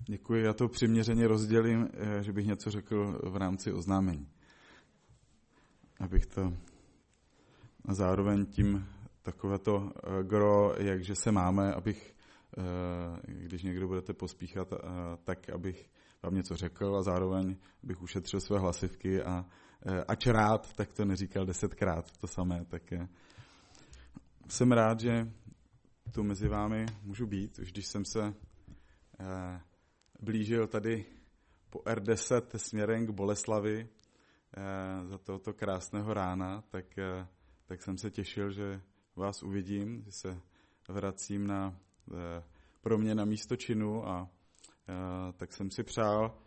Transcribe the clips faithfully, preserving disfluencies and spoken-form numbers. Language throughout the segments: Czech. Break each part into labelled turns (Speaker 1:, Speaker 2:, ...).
Speaker 1: Děkuji, já to přiměřeně rozdělím, že bych něco řekl v rámci oznámení. Abych to a zároveň tím takovéto gro, jakže se máme, abych, když někdo budete pospíchat, tak abych vám něco řekl a zároveň bych ušetřil své hlasivky a ač rád, tak to neříkal desetkrát to samé. Tak jsem rád, že tu mezi vámi můžu být, už když jsem se blížil tady po R deset směrem k Boleslavi za tohoto krásného rána, tak, tak jsem se těšil, že vás uvidím, že se vracím na, pro mě na místo činu a tak jsem si přál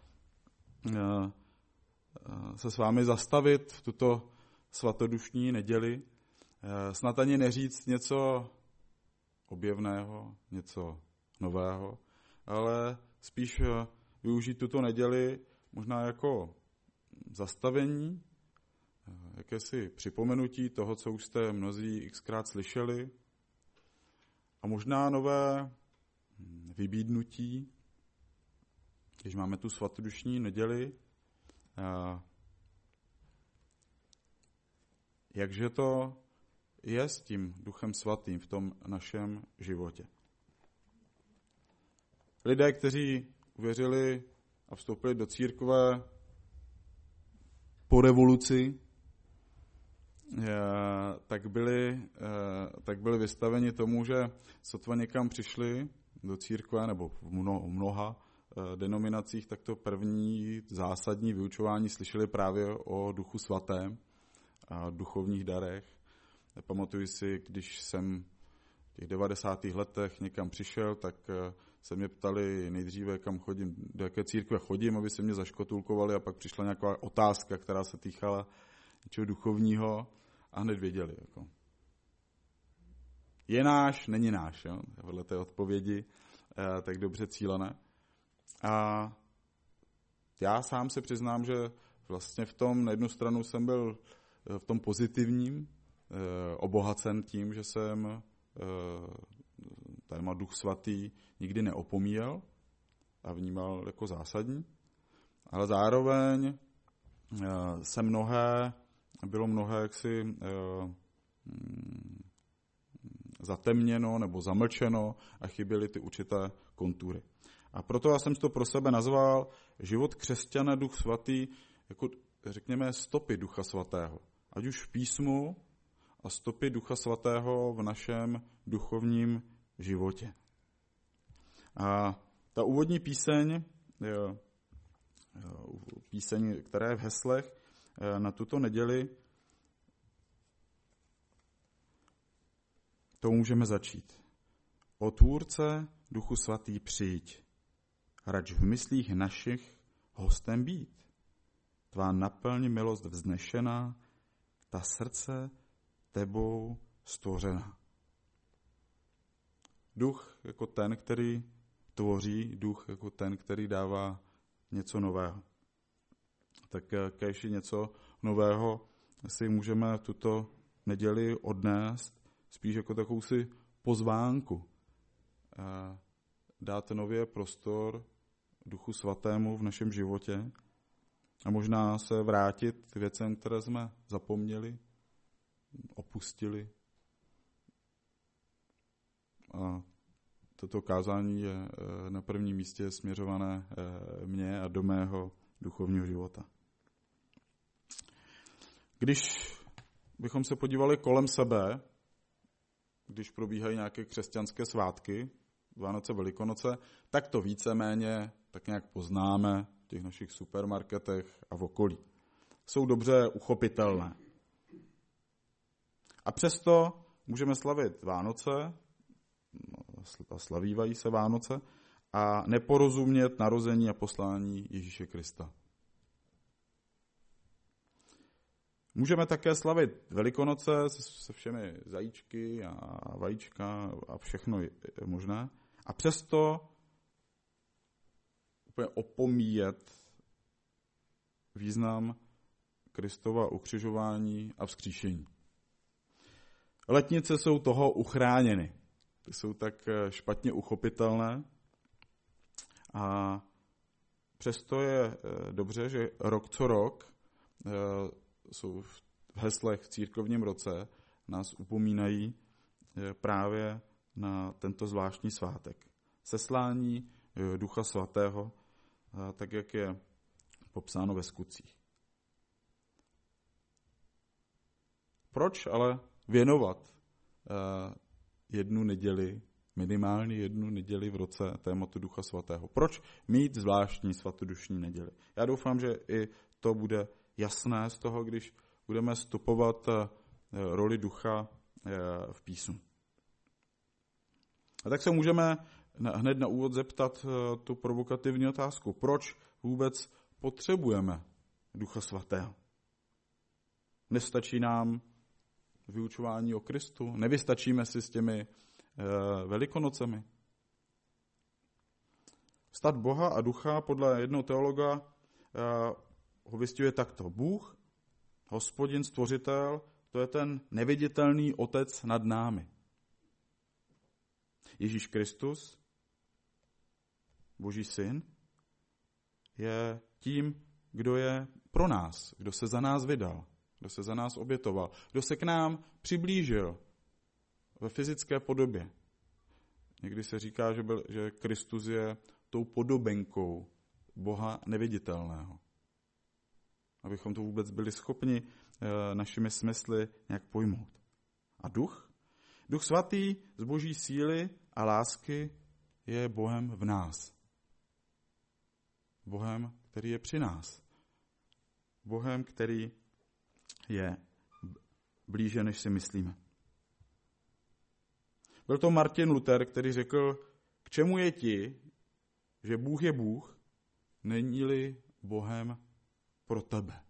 Speaker 1: se s vámi zastavit v tuto svatodušní neděli, snad ani neříct něco objevného, něco nového, ale spíš využít tuto neděli možná jako zastavení, jakési připomenutí toho, co už jste mnozí xkrát slyšeli a možná nové vybídnutí, když máme tu svatodušní neděli, jakže to je s tím Duchem Svatým v tom našem životě. Lidé, kteří uvěřili a vstoupili do církve po revoluci, tak byli, tak byli vystaveni tomu, že sotva někam přišli do církve, nebo v mnoha denominacích, tak to první zásadní vyučování slyšeli právě o Duchu Svatém a duchovních darech. Pamatuji si, když jsem v těch devadesátých letech někam přišel, tak se mě ptali nejdříve, kam chodím, do jaké církve chodím, aby se mě zaškotulkovali, a pak přišla nějaká otázka, která se týkala něčeho duchovního a hned věděli. Jako. Je náš, není náš, jo? Podle té odpovědi tak dobře cílené. A já sám se přiznám, že vlastně v tom na jednu stranu jsem byl v tom pozitivním, obohacen tím, že jsem téma Duch Svatý nikdy neopomíjel a vnímal jako zásadní, ale zároveň se mnohé, bylo mnohé jaksi zatemněno nebo zamlčeno a chyběly ty určité kontury. A proto já jsem to pro sebe nazval život křesťana Duch Svatý jako, řekněme, stopy Ducha Svatého. Ať už v písmu a stopy Ducha Svatého v našem duchovním životě. A ta úvodní píseň, píseň, která je v heslech na tuto neděli, to můžeme začít. O Tvůrce, Duchu Svatý, přijď, rač v myslích našich hostem být. Tvá naplň milost vznešená, ta srdce tebou stvořená. Duch jako ten, který tvoří, duch jako ten, který dává něco nového. Tak kéž něco nového si můžeme tuto neděli odnést, spíš jako takovou si pozvánku. Dát nově prostor Duchu Svatému v našem životě a možná se vrátit k věcem, které jsme zapomněli, opustili. A toto kázání je na prvním místě směřované mně a do mého duchovního života. Když bychom se podívali kolem sebe, když probíhají nějaké křesťanské svátky, Vánoce, Velikonoce, tak to víceméně tak nějak poznáme v těch našich supermarketech a v okolí. Jsou dobře uchopitelné. A přesto můžeme slavit Vánoce, a slavívají se Vánoce, a neporozumět narození a poslání Ježíše Krista. Můžeme také slavit Velikonoce se všemi zajíčky a vajíčka a všechno je možné. A přesto úplně opomíjet význam Kristova ukřižování a vzkříšení. Letnice jsou toho uchráněny. Ty jsou tak špatně uchopitelné a Přesto je dobře, že rok co rok jsou v heslech v církovním roce nás upomínají právě na tento zvláštní svátek. Seslání Ducha Svatého, tak jak je popsáno ve Skutcích. Proč ale věnovat jednu neděli, minimálně jednu neděli v roce tématu Ducha Svatého? Proč mít zvláštní svatodušní neděli? Já doufám, že i to bude jasné z toho, když budeme stopovat roli Ducha v písmu. A tak se můžeme hned na úvod zeptat tu provokativní otázku. Proč vůbec potřebujeme Ducha Svatého? Nestačí nám vyučování o Kristu? Nevystačíme si s těmi Velikonocemi? Vztah Boha a Ducha podle jednoho teologa ho vystihuje takto. Bůh, Hospodin, Stvořitel, to je ten neviditelný Otec nad námi. Ježíš Kristus, Boží syn, je tím, kdo je pro nás, kdo se za nás vydal, kdo se za nás obětoval, kdo se k nám přiblížil ve fyzické podobě. Někdy se říká, že, byl, že Kristus je tou podobenkou Boha neviditelného. Abychom to vůbec byli schopni e, našimi smysly nějak pojmout. A duch? Duch svatý z Boží síly a lásky je Bohem v nás. Bohem, který je při nás. Bohem, který je blíže, než si myslíme. Byl to Martin Luther, který řekl, k čemu je ti, že Bůh je Bůh, není-li Bohem pro tebe.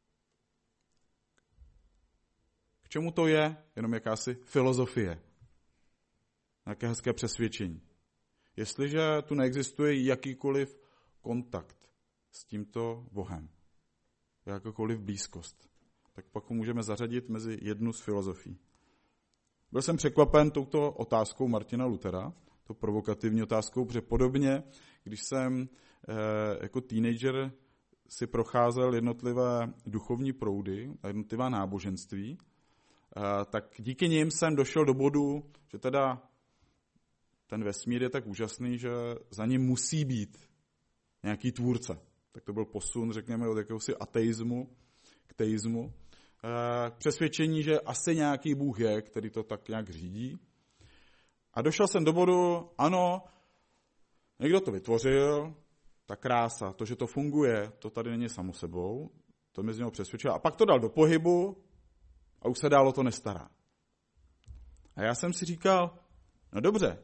Speaker 1: K čemu to je? Jenom jakási filozofie. Nějaké hezké přesvědčení. Jestliže tu neexistuje jakýkoliv kontakt s tímto Bohem, jakákoliv blízkost, tak pak ho můžeme zařadit mezi jednu z filozofií. Byl jsem překvapen touto otázkou Martina Luthera, to provokativní otázkou, protože podobně, když jsem eh, jako teenager si procházel jednotlivé duchovní proudy a jednotlivá náboženství, eh, tak díky nim jsem došel do bodu, že teda ten vesmír je tak úžasný, že za ním musí být nějaký tvůrce. Tak to byl posun, řekněme, od jakéhosi ateismu k teismu. K přesvědčení, že asi nějaký Bůh je, který to tak nějak řídí. A došel jsem do bodu, ano, někdo to vytvořil, ta krása, to, že to funguje, to tady není samo sebou, to mě z něho přesvědčilo. A pak to dal do pohybu a už se dál o to nestará. A já jsem si říkal, no dobře,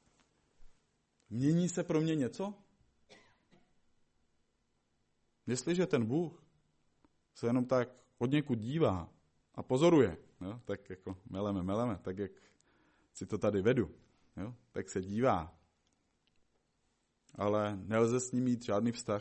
Speaker 1: mění se pro mě něco? Jestliže ten Bůh se jenom tak od někud dívá a pozoruje, jo, tak jako meleme, meleme, tak jak si to tady vedu, jo, tak se dívá. Ale nelze s ním mít žádný vztah.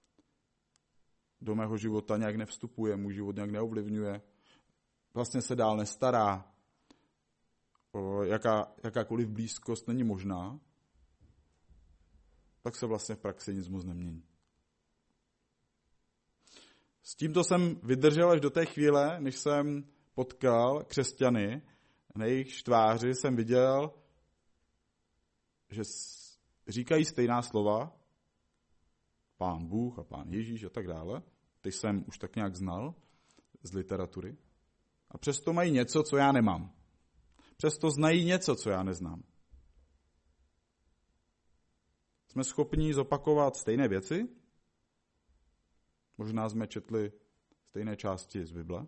Speaker 1: Do mého života nějak nevstupuje, můj život nějak neovlivňuje. Vlastně se dál nestará. O jaká, jakákoliv blízkost není možná, tak se vlastně v praxi nic moc nemění. S tímto jsem vydržel až do té chvíle, než jsem potkal křesťany, na jejich tváři jsem viděl, že říkají stejná slova, Pán Bůh a Pán Ježíš a tak dále, ty jsem už tak nějak znal z literatury, a přesto mají něco, co já nemám. Přesto znají něco, co já neznám. Jsme schopni zopakovat stejné věci, možná jsme četli stejné části z Bible,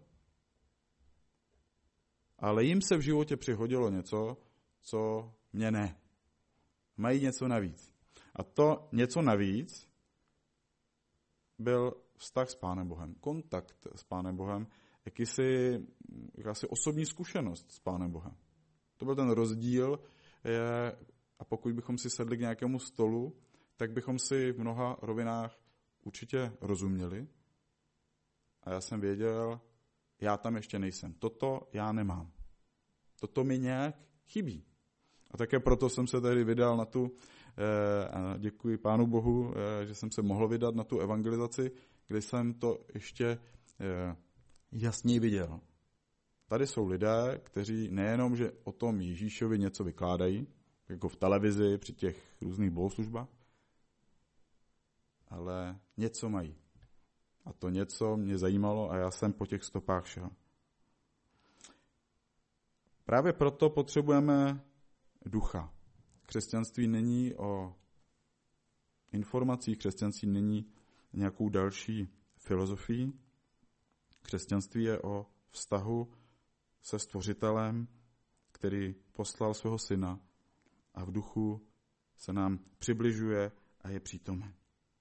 Speaker 1: ale jim se v životě přihodilo něco, co mě ne. Mají něco navíc. A to něco navíc byl vztah s Pánem Bohem, kontakt s Pánem Bohem, jakýsi, jakási osobní zkušenost s Pánem Bohem. To byl ten rozdíl, je, a pokud bychom si sedli k nějakému stolu, tak bychom si v mnoha rovinách určitě rozuměli. A já jsem věděl, já tam ještě nejsem. Toto já nemám. Toto mi nějak chybí. A také proto jsem se tady vydal na tu a děkuji Pánu Bohu, že jsem se mohl vydat na tu evangelizaci, kde jsem to ještě jasněji viděl. Tady jsou lidé, kteří nejenom, že o tom Ježíšovi něco vykládají, jako v televizi, při těch různých bohoslužbách, ale něco mají. A to něco mě zajímalo a já jsem po těch stopách šel. Právě proto potřebujeme ducha. Křesťanství není o informacích, křesťanství není nějakou další filozofií. Křesťanství je o vztahu se Stvořitelem, který poslal svého syna a v duchu se nám přibližuje a je přítomen.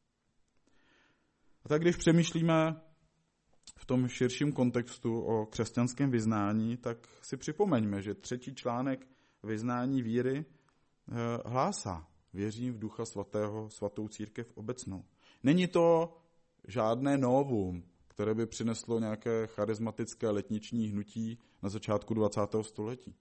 Speaker 1: A tak když přemýšlíme v tom širším kontextu o křesťanském vyznání, tak si připomeňme, že třetí článek vyznání víry hlásá: věřím v Ducha Svatého, svatou církev obecnou. Není to žádné novum, které by přineslo nějaké charismatické letniční hnutí na začátku dvacátého století.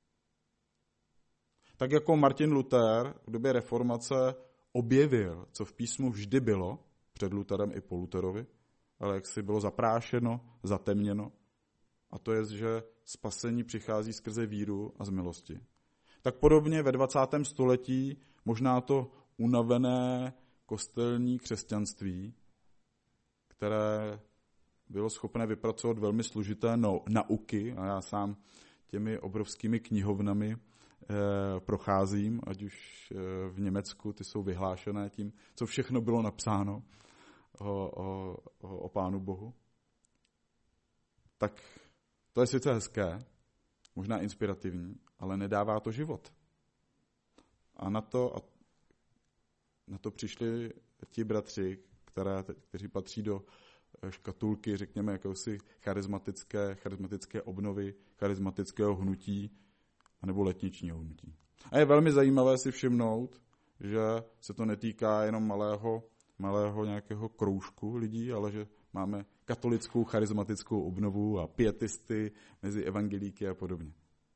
Speaker 1: Tak jako Martin Luther v době reformace objevil, co v písmu vždy bylo, před Lutherem i po Lutherovi, ale jak si bylo zaprášeno, zatemněno, a to je, že spasení přichází skrze víru a z milosti. Tak podobně ve dvacátém století možná to unavené kostelní křesťanství, které bylo schopné vypracovat velmi složité nauky, a já sám těmi obrovskými knihovnami eh, procházím, ať už eh, v Německu, ty jsou vyhlášené tím, co všechno bylo napsáno o, o, o, o Pánu Bohu. Tak to je sice hezké, možná inspirativní, ale nedává to život. A na to, a na to přišli ti bratři, které, kteří patří do škatulky, řekněme, jakousi charismatické, charismatické obnovy, charismatického hnutí, anebo letničního hnutí. A je velmi zajímavé si všimnout, že se to netýká jenom malého, malého nějakého kroužku lidí, ale že máme katolickou charismatickou obnovu a pietisty mezi evangelíky a podobně.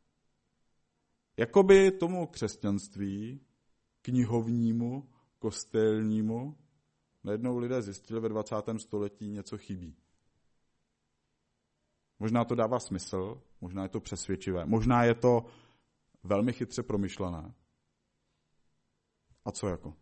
Speaker 1: Jakoby tomu křesťanství, knihovnímu, kostelnímu, najednou lidé zjistili ve dvacátém století něco chybí. Možná to dává smysl, možná je to přesvědčivé, možná je to velmi chytře promyšlené. A co jako?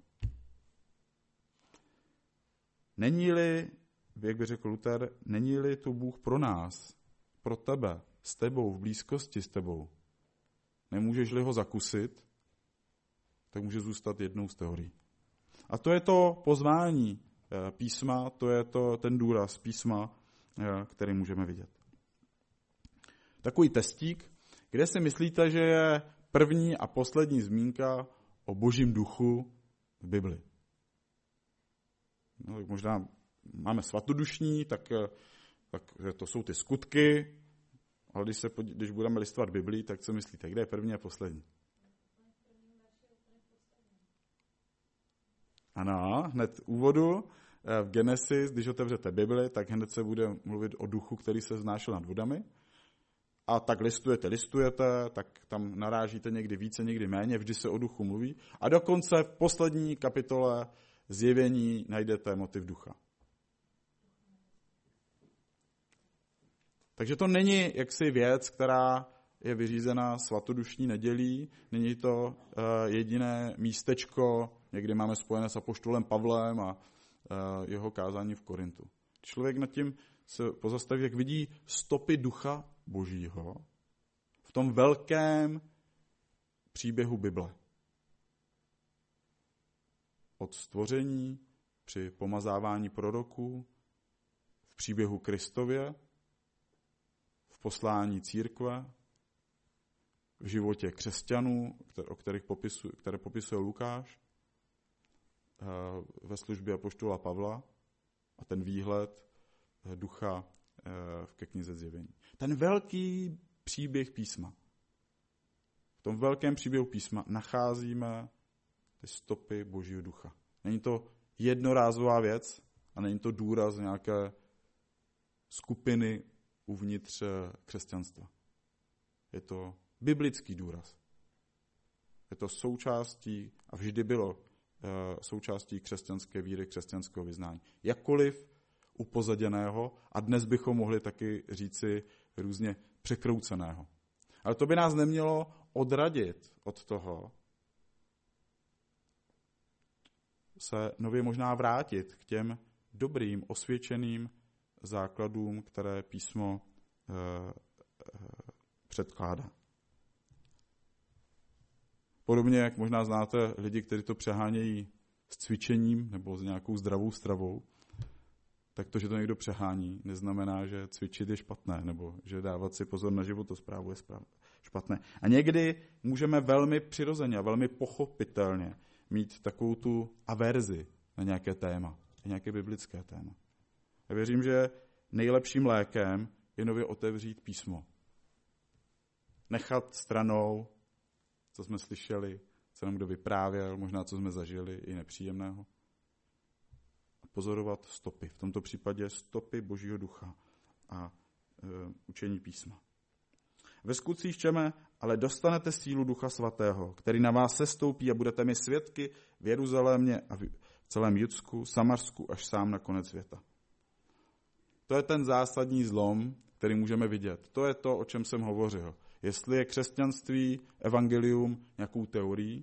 Speaker 1: Není-li, jak by řekl Luther, není-li tu Bůh pro nás, pro tebe, s tebou, v blízkosti s tebou, nemůžeš-li ho zakusit, tak může zůstat jednou z teorií. A to je to pozvání písma, to je to, ten důraz písma, který můžeme vidět. Takový testík, kde si myslíte, že je první a poslední zmínka o Božím duchu v Bibli? No, možná máme svatodušní, tak, tak to jsou ty skutky, ale když, se, když budeme listovat Biblii, tak co myslíte, kde je první a poslední? Ano, hned v úvodu v Genesis, když otevřete Bibli, tak hned se bude mluvit o duchu, který se vznášel nad vodami. A tak listujete, listujete, tak tam narážíte někdy více, někdy méně, vždy se o duchu mluví. A dokonce v poslední kapitole Zjevení najdete motiv ducha. Takže to není jaksi věc, která je vyřízená svatodušní nedělí, není to uh, jediné místečko, někdy máme spojené s apoštolem Pavlem a uh, jeho kázání v Korintu. Člověk nad tím se pozastaví, jak vidí stopy ducha Božího v tom velkém příběhu Bible. Od stvoření, při pomazávání proroků, v příběhu Kristově, v poslání církve, v životě křesťanů, o kterých popisuje, které popisuje Lukáš, ve službě apoštola Pavla a ten výhled ducha ke knize Zjevení. Ten velký příběh písma. V tom velkém příběhu písma nacházíme ty stopy Božího ducha. Není to jednorázová věc a není to důraz nějaké skupiny uvnitř křesťanstva. Je to biblický důraz. Je to součástí a vždy bylo uh, součástí křesťanské víry, křesťanského vyznání. Jakkoliv upozaděného a dnes bychom mohli taky říci různě překrouceného. Ale to by nás nemělo odradit od toho, se nově možná vrátit k těm dobrým, osvědčeným základům, které písmo e, e, předkládá. Podobně, jak možná znáte lidi, kteří to přehánějí s cvičením nebo s nějakou zdravou stravou, tak to, že to někdo přehání, neznamená, že cvičit je špatné, nebo že dávat si pozor na životosprávu je špatné. A někdy můžeme velmi přirozeně a velmi pochopitelně mít takovou tu averzi na nějaké téma, na nějaké biblické téma. Já věřím, že nejlepším lékem je nově otevřít písmo. Nechat stranou, co jsme slyšeli, co nám kdo vyprávěl, možná co jsme zažili, i nepříjemného. A pozorovat stopy, v tomto případě stopy Božího ducha a e, učení písma. Ve skutcích čteme, ale dostanete sílu Ducha Svatého, který na vás sestoupí a budete mi svědky v Jeruzalémě a v celém Judsku, Samarsku až sám na konec světa. To je ten zásadní zlom, který můžeme vidět. To je to, o čem jsem hovořil. Jestli je křesťanství, evangelium nějakou teorií,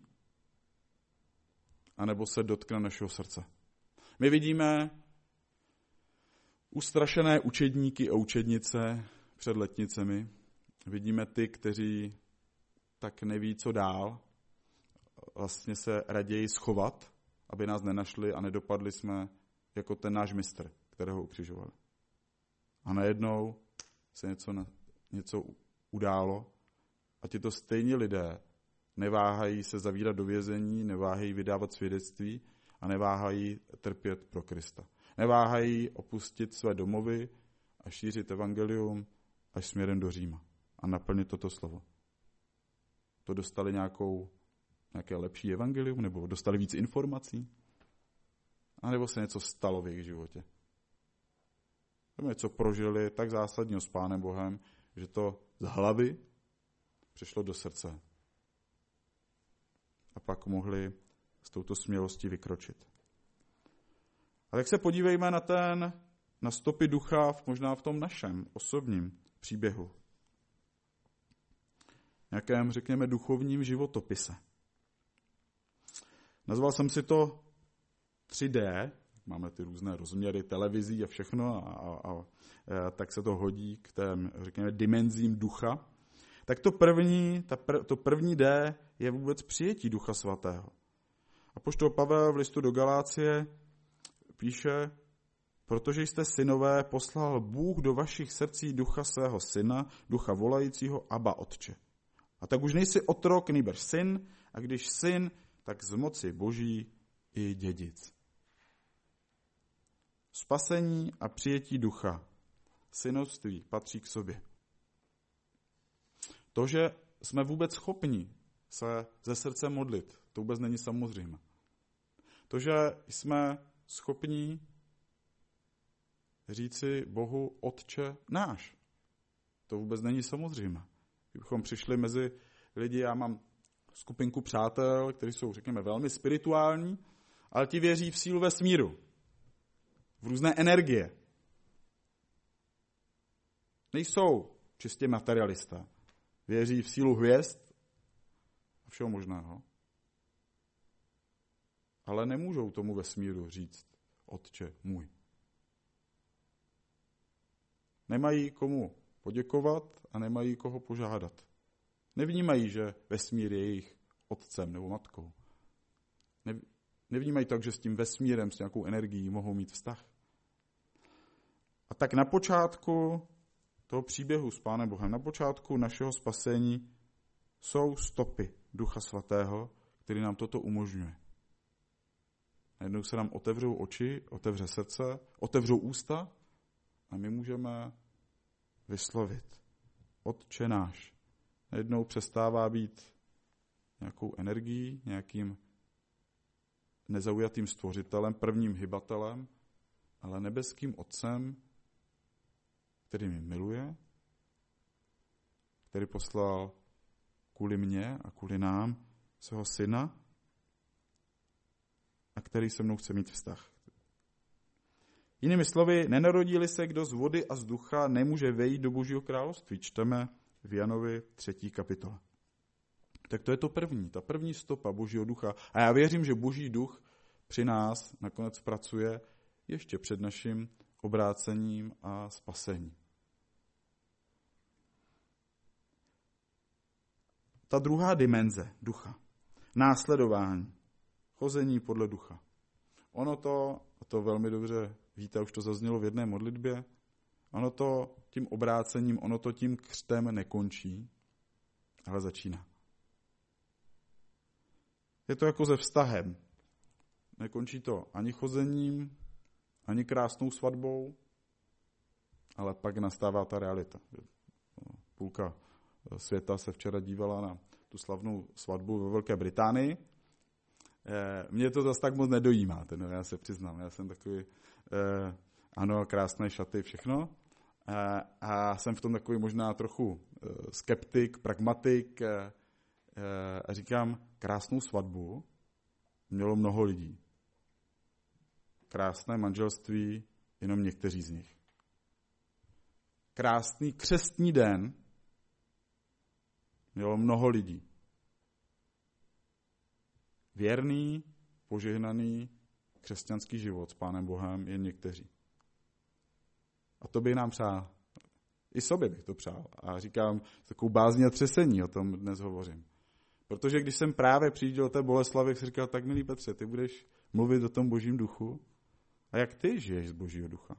Speaker 1: anebo se dotkne našeho srdce. My vidíme ustrašené učedníky a učednice před letnicemi. Vidíme ty, kteří tak neví, co dál. Vlastně se raději schovat, aby nás nenašli a nedopadli jsme jako ten náš mistr, kterého ukřižovali. A najednou se něco, něco událo a tito stejní lidé neváhají se zavírat do vězení, neváhají vydávat svědectví a neváhají trpět pro Krista. Neváhají opustit své domovy a šířit evangelium až směrem do Říma a naplnit toto slovo. To dostali nějakou, nějaké lepší evangelium, nebo dostali víc informací, a nebo se něco stalo v jejich životě. Nebo něco prožili tak zásadního s Pánem Bohem, že to z hlavy přišlo do srdce. A pak mohli s touto smělostí vykročit. A tak se podívejme na ten, na stopy ducha možná v tom našem osobním příběhu. Nějakém, řekněme, duchovním životopise. Nazval jsem si to tři dé, máme ty různé rozměry televizí a všechno, a, a, a, a tak se to hodí k těm, řekněme, dimenzím ducha. Tak to první, ta pr, to první D je vůbec přijetí Ducha Svatého. Apoštol Pavel v listu do Galácie píše, protože jste synové, poslal Bůh do vašich srdcí ducha svého syna, ducha volajícího Abba, Otče. A tak už nejsi otrok, nýbrž syn, a když syn, tak z moci Boží i dědic. Spasení a přijetí ducha, synovství patří k sobě. To, že jsme vůbec schopni se ze srdce modlit, to vůbec není samozřejmé. To, že jsme schopni říci Bohu Otče náš, to vůbec není samozřejmé. Kdybychom přišli mezi lidi, já mám skupinku přátel, kteří jsou, řekněme, velmi spirituální, ale ti věří v sílu vesmíru, v různé energie. Nejsou čistě materialisté. Věří v sílu hvězd a všeho možného. Ale nemůžou tomu vesmíru říct Otče můj. Nemají komu poděkovat a nemají koho požádat. Nevnímají, že vesmír je jejich otcem nebo matkou. Nevnímají tak, že s tím vesmírem, s nějakou energií mohou mít vztah. A tak na počátku toho příběhu s Pánem Bohem, na počátku našeho spasení jsou stopy Ducha Svatého, který nám toto umožňuje. Najednou se nám otevřou oči, otevře srdce, otevřou ústa a my můžeme vyslovit Otče náš. Najednou přestává být nějakou energií, nějakým nezaujatým stvořitelem, prvním hybatelem, ale nebeským Otcem, který mě miluje, který poslal kvůli mně a kvůli nám svého syna a který se mnou chce mít vztah. Jinými slovy, nenarodí-li se kdo z vody a z ducha, nemůže vejít do Božího království. Čteme v Janovi třetí kapitole. Tak to je to první, ta první stopa Božího ducha. A já věřím, že Boží duch při nás nakonec pracuje ještě před naším obrácením a spasením. Ta druhá dimenze ducha, následování, chození podle ducha. Ono to, a to velmi dobře víte, už to zaznělo v jedné modlitbě, ono to tím obrácením, ono to tím křtem nekončí, ale začíná. Je to jako se vztahem. Nekončí to ani chozením, ani krásnou svatbou, ale pak nastává ta realita. Půlka světa se včera dívala na tu slavnou svatbu ve Velké Británii. Mě to zase tak moc nedojímá, ten, já se přiznám. Já jsem takový, eh, ano, krásné šaty, všechno. Eh, a jsem v tom takový možná trochu eh, skeptik, pragmatik. Eh, eh, a říkám, krásnou svatbu mělo mnoho lidí. Krásné manželství jenom někteří z nich. Krásný křestní den mělo mnoho lidí. Věrný, požehnaný křesťanský život s Pánem Bohem jen někteří. A to bych nám přál. I sobě bych to přál. A říkám, takovou bázní a třesení o tom dnes hovořím. Protože když jsem právě přijížděl do té Boleslavy, jsem říkal, tak milý Petře, ty budeš mluvit o tom Božím duchu. A jak ty žiješ z Božího ducha?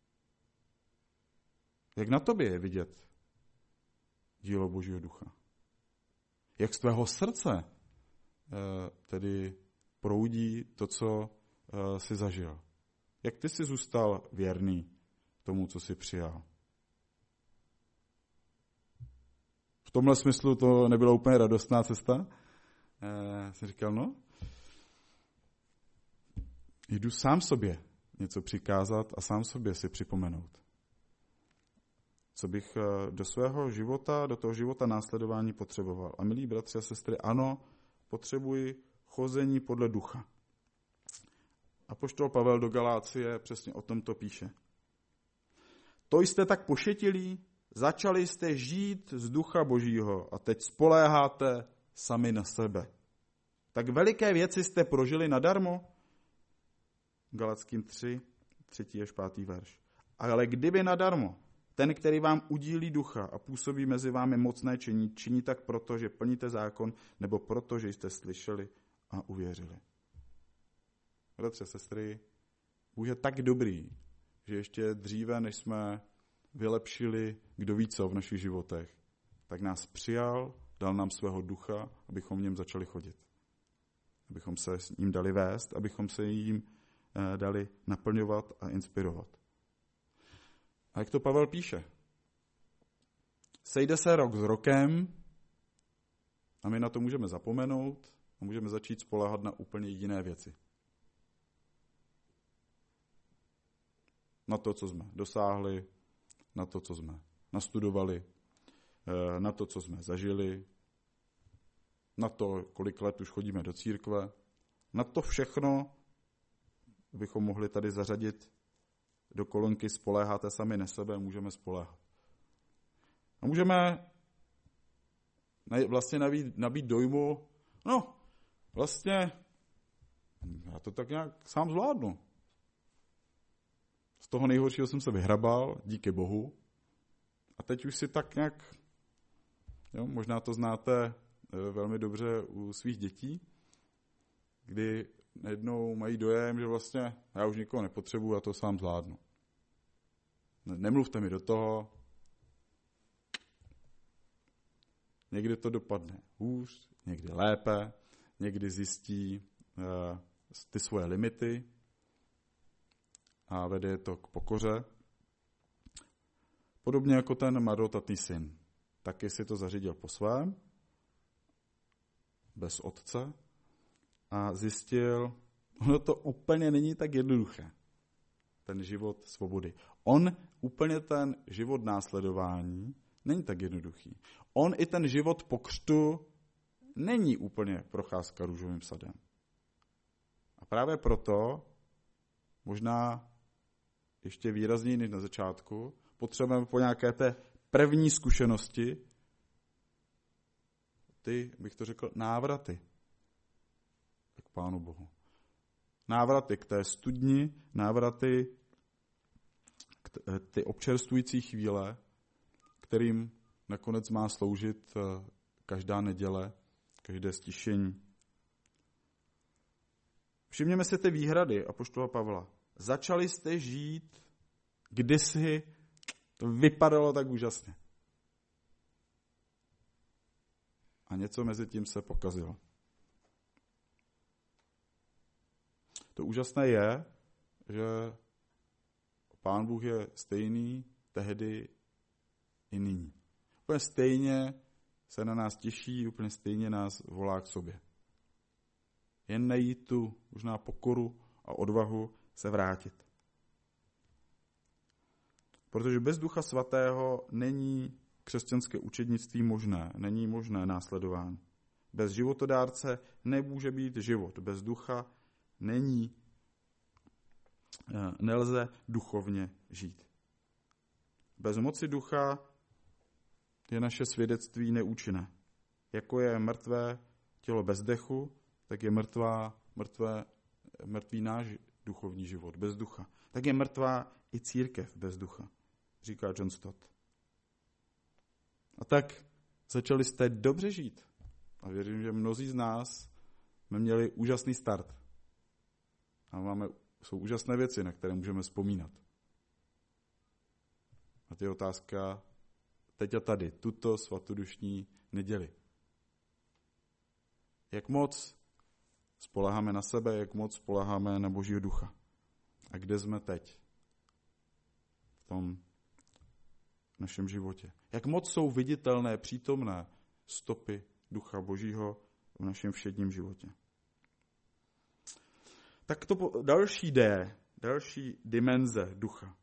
Speaker 1: Jak na tobě je vidět dílo Božího ducha? Jak z tvého srdce tedy proudí to, co jsi zažil? Jak ty jsi zůstal věrný tomu, co jsi přijal? V tomhle smyslu to nebyla úplně radostná cesta. Já jsem říkal, no, jdu sám sobě něco přikázat a sám sobě si připomenout. Co bych do svého života, do toho života následování potřeboval. A milí bratři a sestry, ano, potřebuji chození podle ducha. Apoštol Pavel do Galácie přesně o tom to píše. To jste tak pošetilí, začali jste žít z ducha Božího a teď spoléháte sami na sebe. Tak veliké věci jste prožili nadarmo? Galackým tři, třetí až pátý verš. Ale kdyby nadarmo, ten, který vám udílí ducha a působí mezi vámi mocné činí, činí tak proto, že plníte zákon, nebo proto, že jste slyšeli a uvěřili. Bratře, sestry, Bůh je tak dobrý, že ještě dříve, než jsme vylepšili kdo ví co v našich životech, tak nás přijal, dal nám svého ducha, abychom v něm začali chodit. Abychom se s ním dali vést, abychom se jím dali naplňovat a inspirovat. A jak to Pavel píše? Sejde se rok s rokem a my na to můžeme zapomenout a můžeme začít spoléhat na úplně jiné věci. Na to, co jsme dosáhli, na to, co jsme nastudovali, na to, co jsme zažili, na to, kolik let už chodíme do církve. Na to všechno bychom mohli tady zařadit do kolonky spoléháte sami na sebe, můžeme spoléhat. A můžeme vlastně nabít, nabít dojmu, no, vlastně já to tak nějak sám zvládnu. Z toho nejhoršího jsem se vyhrabal, díky Bohu. A teď už si tak nějak, jo, možná to znáte velmi dobře u svých dětí, kdy najednou mají dojem, že vlastně já už nikoho nepotřebuji a to sám zvládnu. Nemluvte mi do toho. Někdy to dopadne hůř, někdy lépe, někdy zjistí uh, ty svoje limity a vede to k pokoře. Podobně jako ten marnotratný syn. Taky si to zařídil po svém, bez otce, a zjistil, ono to úplně není tak jednoduché, ten život svobody. On úplně ten život následování není tak jednoduchý. On i ten život po křtu není úplně procházka růžovým sadem. A právě proto, možná ještě výrazněji než na začátku, potřebujeme po nějaké té první zkušenosti, ty, bych to řekl, návraty k Pánu Bohu. Návraty k té studni, návraty k t- ty občerstvující chvíle, kterým nakonec má sloužit každá neděle, každé stišení. Všimněme si ty výhrady apoštola Pavla. Začali jste žít, kdysi to vypadalo tak úžasně. A něco mezi tím se pokazilo. To úžasné je, že Pán Bůh je stejný tehdy i nyní. Úplně stejně se na nás těší, úplně stejně nás volá k sobě. Jen najít tu možná pokoru a odvahu se vrátit. Protože bez Ducha Svatého není křesťanské učednictví možné, není možné následování. Bez životodárce nemůže být život, bez ducha není, nelze duchovně žít. Bez moci ducha je naše svědectví neúčinné. Jako je mrtvé tělo bez dechu, tak je mrtvá, mrtvé, mrtvý náš duchovní život bez ducha. Tak je mrtvá i církev bez ducha, říká John Stott. A tak začali jste dobře žít. A věřím, že mnozí z nás jsme měli úžasný start. A máme, jsou úžasné věci, na které můžeme vzpomínat. A to je otázka teď a tady, tuto svatodušní neděli. Jak moc spoléháme na sebe, jak moc spoléháme na Božího ducha. A kde jsme teď? V tom našem životě. Jak moc jsou viditelné, přítomné stopy ducha Božího v našem všedním životě. Tak to další D, další dimenze ducha.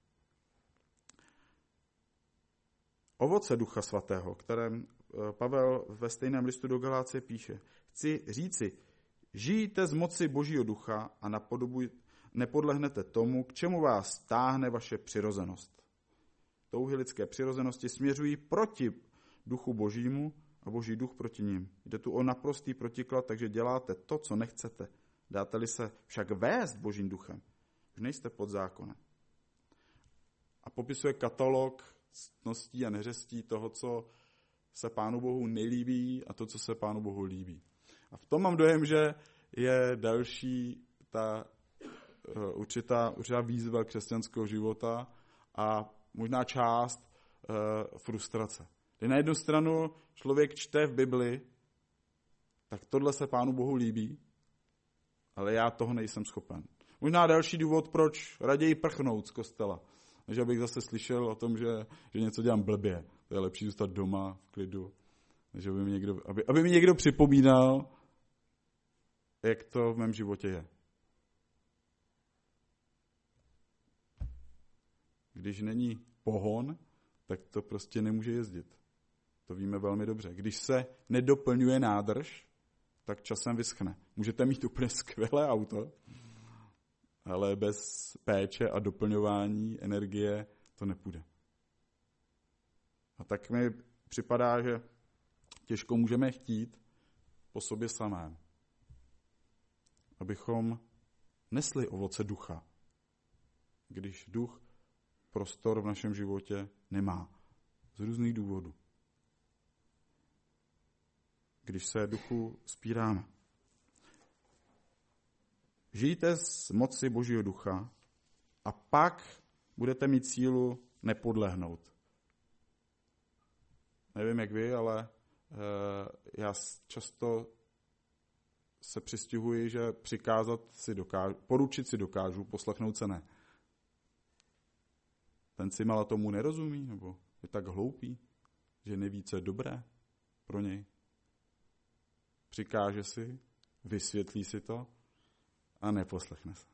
Speaker 1: Ovoce Ducha Svatého, kterém Pavel ve stejném listu do Galácie píše. Chci říci, žijte z moci Božího ducha a napodobuj, nepodlehnete tomu, k čemu vás táhne vaše přirozenost. Touhy lidské přirozenosti směřují proti duchu Božímu a Boží duch proti nim. Jde tu o naprostý protiklad, takže děláte to, co nechcete. Dáte-li se však vést Božím duchem, už nejste pod zákonem. A popisuje katalog ctností a neřestí toho, co se Pánu Bohu nelíbí a to, co se Pánu Bohu líbí. A v tom mám dojem, že je další ta uh, určitá, určitá výzva křesťanského života a možná část uh, frustrace. Kdy na jednu stranu člověk čte v Bibli, tak tohle se Pánu Bohu líbí, ale já toho nejsem schopen. Možná další důvod, proč raději prchnout z kostela, než abych zase slyšel o tom, že, že něco dělám blbě. To je lepší zůstat doma v klidu, než aby mi někdo, aby, aby mi někdo připomínal, jak to v mém životě je. Když není pohon, tak to prostě nemůže jezdit. To víme velmi dobře. Když se nedoplňuje nádrž, tak časem vyschne. Můžete mít úplně skvělé auto, ale bez péče a doplňování energie to nepůjde. A tak mi připadá, že těžko můžeme chtít po sobě samém, abychom nesli ovoce ducha, když duch prostor v našem životě nemá. Z různých důvodů. Když se duchu spíráme. Žijte z moci Božího ducha a pak budete mít sílu nepodlehnout. Nevím, jak vy, ale e, já často se přistihuji, že přikázat si dokážu, poručit si dokážu, poslechnout se ne. Ten Cimala tomu nerozumí, nebo je tak hloupý, že neví, co je dobré pro něj. Přikáže si, vysvětlí si to a neposlechne se.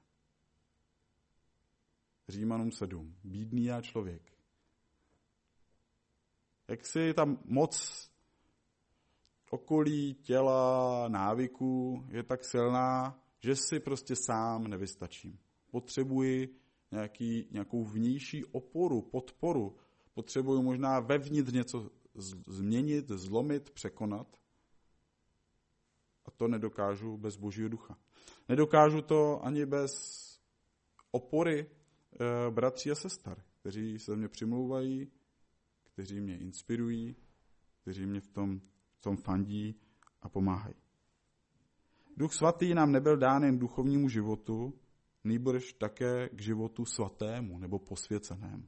Speaker 1: Římanům sedm. Bídný já člověk. Jak si tam moc okolí, těla, návyků je tak silná, že si prostě sám nevystačím. Potřebuji nějaký, nějakou vnější oporu, podporu. Potřebuji možná vevnitř něco změnit, zlomit, překonat. A to nedokážu bez Božího ducha. Nedokážu to ani bez opory e, bratří a sester, kteří se mě přimlouvají, kteří mě inspirují, kteří mě v tom, v tom fandí a pomáhají. Duch svatý nám nebyl dán jen duchovnímu životu, nýbrž také k životu svatému nebo posvěcenému.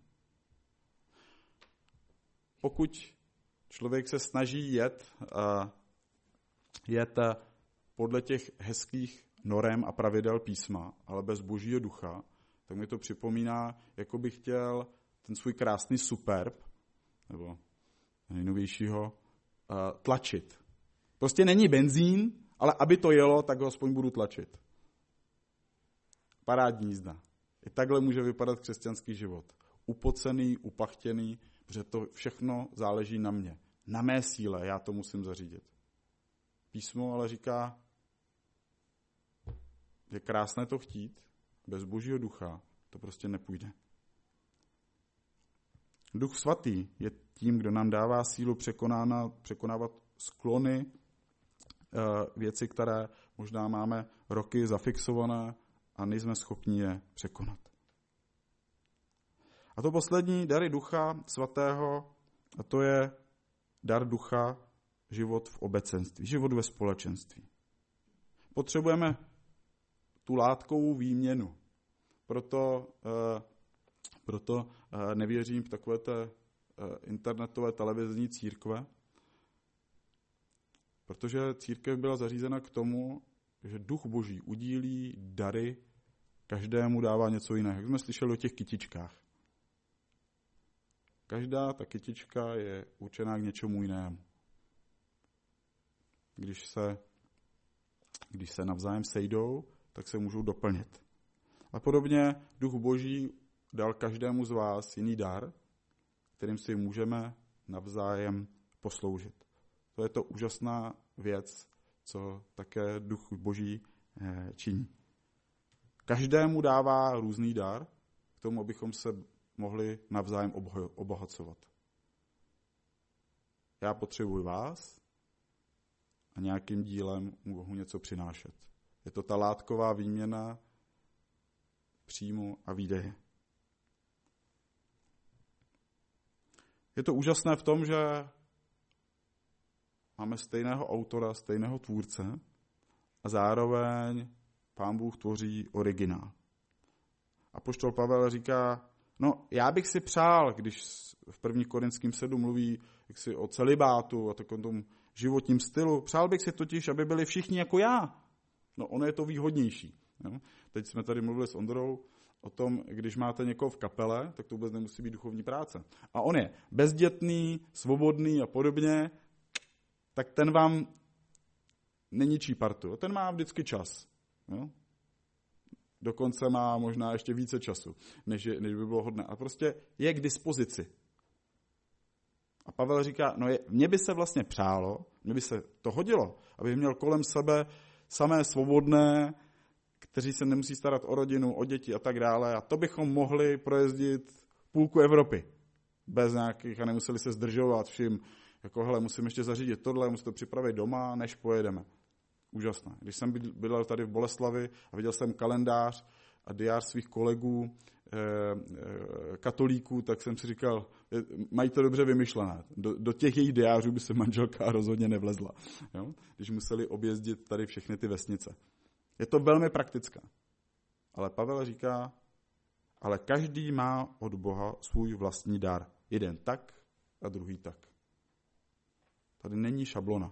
Speaker 1: Pokud člověk se snaží jet, uh, jet podle těch hezkých norem a pravidel písma, ale bez Božího ducha, tak mi to připomíná, jako bych chtěl ten svůj krásný Superb, nebo nejnovějšího, uh, tlačit. Prostě není benzín, ale aby to jelo, tak ho aspoň budu tlačit. Parádní jízda. I takhle může vypadat křesťanský život. Upocený, upachtěný, protože to všechno záleží na mě. Na mé síle, já to musím zařídit. Písmo ale říká, je krásné to chtít, bez Božího ducha to prostě nepůjde. Duch svatý je tím, kdo nám dává sílu překonávat sklony, věci, které možná máme roky zafixované a nejsme schopni je překonat. A to poslední, dary ducha svatého, a to je dar ducha, život v obecenství, život ve společenství. Potřebujeme tu látkovou výměnu. Proto, eh, proto eh, nevěřím v takové té eh, internetové televizní církve, protože církev byla zařízena k tomu, že duch Boží udílí dary, každému dává něco jiného. Jak jsme slyšeli o těch kytičkách. Každá ta kytička je určená k něčemu jinému. Když se, když se navzájem sejdou, tak se můžou doplnit. A podobně duch Boží dal každému z vás jiný dar, kterým si můžeme navzájem posloužit. To je to úžasná věc, co také duch Boží činí. Každému dává různý dar k tomu, abychom se mohli navzájem obohacovat. Já potřebuji vás a nějakým dílem mohu něco přinášet. Je to ta látková výměna příjmu a výdeje. Je to úžasné v tom, že máme stejného autora, stejného tvůrce a zároveň Pán Bůh tvoří originál. Apoštol Pavel říká, no já bych si přál, když v první Korinským sedm mluví jaksi o celibátu a takovém tom životním stylu, přál bych si totiž, aby byli všichni jako já. No ono je to výhodnější. Jo? Teď jsme tady mluvili s Ondrou o tom, když máte někoho v kapele, tak to vůbec nemusí být duchovní práce. A on je bezdětný, svobodný a podobně, tak ten vám neničí partu. Ten má vždycky čas. Jo? Dokonce má možná ještě více času, než, je, než by bylo hodné. A prostě je k dispozici. A Pavel říká, no je, mně by se vlastně přálo, mně by se to hodilo, aby měl kolem sebe samé svobodné, kteří se nemusí starat o rodinu, o děti a tak dále. A to bychom mohli projezdit půlku Evropy. Bez nějakých, a nemuseli se zdržovat vším, jako hele, musím ještě zařídit tohle, musím to připravit doma, než pojedeme. Úžasné. Když jsem bydlel tady v Boleslavi a viděl jsem kalendář a diář svých kolegů, eh, eh, katolíků, tak jsem si říkal, mají to dobře vymyšlené. Do, do těch jejich diářů by se manželka rozhodně nevlezla. Jo? Když museli objezdit tady všechny ty vesnice. Je to velmi praktické. Ale Pavel říká, ale každý má od Boha svůj vlastní dar. Jeden tak a druhý tak. Tady není šablona.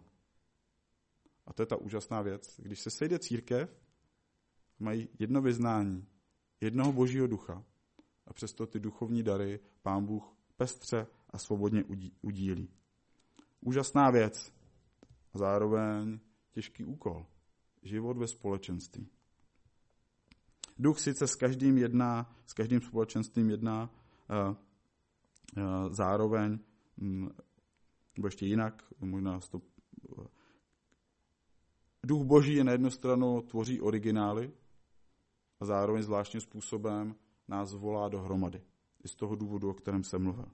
Speaker 1: A to je ta úžasná věc. Když se sejde církev, mají jedno vyznání, jednoho Božího ducha a přesto ty duchovní dary Pán Bůh pestře a svobodně udílí. Úžasná věc a zároveň těžký úkol. Život ve společenství. Duch sice s každým jedná, s každým společenstvím jedná, zároveň, nebo ještě jinak, možná to Duch Boží na jednu stranu tvoří originály a zároveň zvláštním způsobem nás volá dohromady. I z toho důvodu, o kterém jsem mluvil.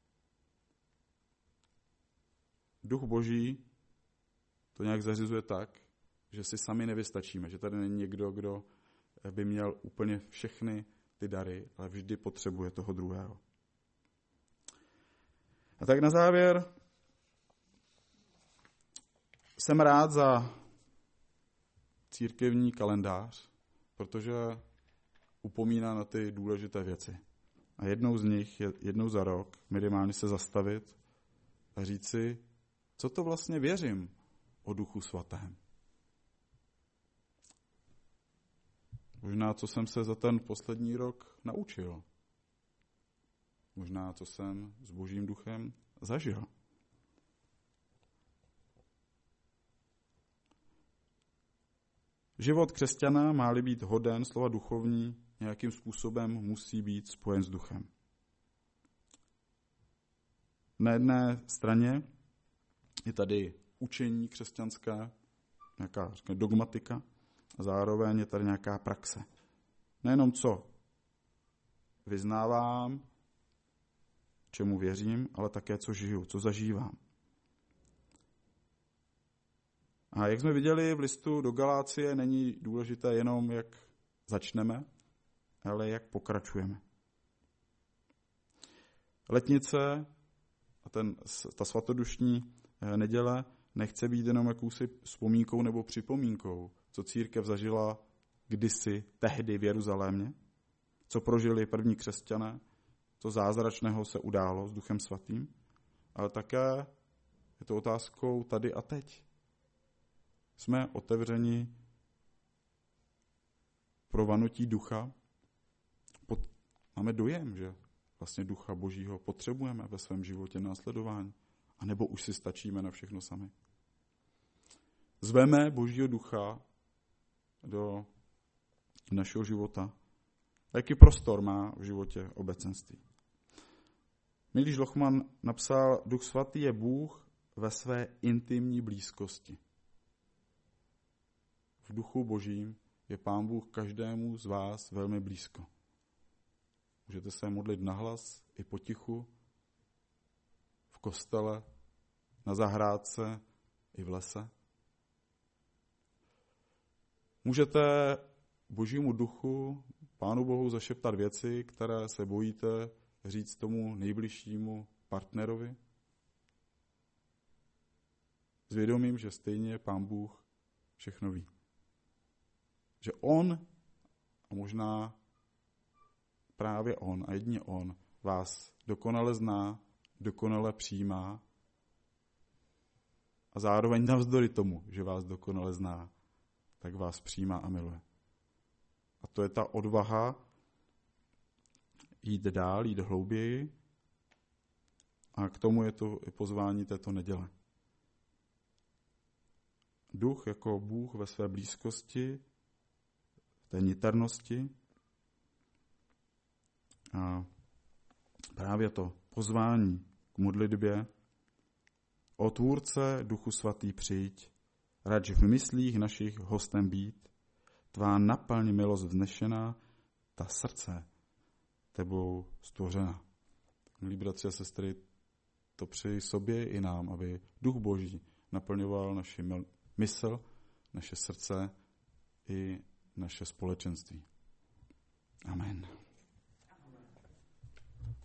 Speaker 1: Duch Boží to nějak zařizuje tak, že si sami nevystačíme, že tady není někdo, kdo by měl úplně všechny ty dary, ale vždy potřebuje toho druhého. A tak na závěr jsem rád za církevní kalendář, protože upomíná na ty důležité věci. A jednou z nich je jednou za rok minimálně se zastavit a říct si, co to vlastně věřím o Duchu Svatém. Možná, co jsem se za ten poslední rok naučil. Možná, co jsem s Božím duchem zažil. Život křesťana, má-li být hoden slova duchovní, nějakým způsobem musí být spojen s duchem. Na jedné straně je tady učení křesťanské, nějaká řekněme, dogmatika, a zároveň je tady nějaká praxe. Nejenom co vyznávám, čemu věřím, ale také co žiju, co zažívám. A jak jsme viděli v listu do Galácie, není důležité jenom, jak začneme, ale jak pokračujeme. Letnice a ten, ta svatodušní neděle nechce být jenom jakousi vzpomínkou nebo připomínkou, co církev zažila kdysi, tehdy v Jeruzalémě, co prožili první křesťané, co zázračného se událo s Duchem Svatým, ale také je to otázkou tady a teď. Jsme otevřeni pro vanutí ducha. Pod, máme dojem, že vlastně Ducha Božího potřebujeme ve svém životě následování, anebo už si stačíme na všechno sami. Zveme Božího ducha do našeho života. Jaký prostor má v životě obecenství? Milíš Lochman napsal, Duch Svatý je Bůh ve své intimní blízkosti. V Duchu Božím je Pán Bůh každému z vás velmi blízko. Můžete se modlit nahlas i potichu, v kostele, na zahrádce i v lese. Můžete Božímu duchu, Pánu Bohu zašeptat věci, které se bojíte říct tomu nejbližšímu partnerovi. S vědomím, že stejně Pán Bůh všechno ví. Že on, a možná právě on a jedině on, vás dokonale zná, dokonale přijímá a zároveň navzdory tomu, že vás dokonale zná, tak vás přijímá a miluje. A to je ta odvaha jít dál, jít hlouběji a k tomu je to i pozvání této neděle. Duch jako Bůh ve své blízkosti, v té niternosti a právě to pozvání k modlitbě o Tvůrce, Duchu Svatý přijď, rač v myslích našich hostem být, tvá naplň milost vznešená, ta srdce tebou stvořena. Milí bratři a sestry, to přeji sobě i nám, aby Duch Boží naplňoval naši mysl, naše srdce i naše společenství. Amen.